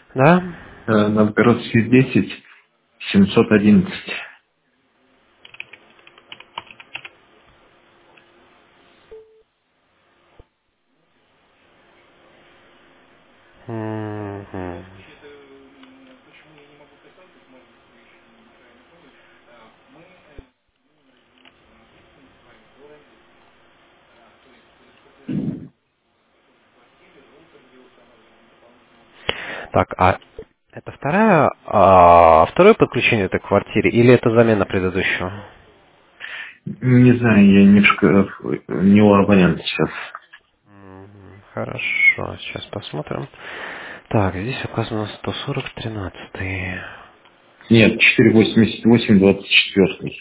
Да? Новгородский 10, 711. Мгм. Так, а это второе подключение этой квартире или это замена предыдущего? Не знаю, я не у абонента сейчас. Хорошо, сейчас посмотрим. Так, здесь указано 140-13. Нет, 488, 24.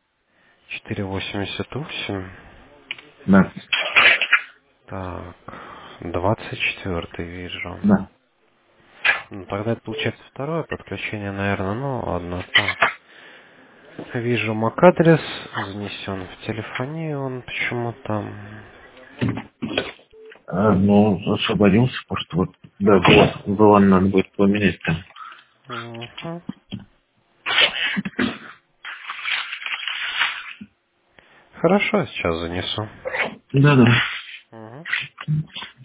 488. Да, Так, 24 вижу. да. Ну, тогда это получается второе подключение, наверное. Ну, ладно, так. Вижу MAC-адрес, занесен в телефонии он почему-то. Ну, освободился, просто вот, да, было, надо будет поменять там. Мгм. Хорошо, сейчас занесу. Да, да. Мгм.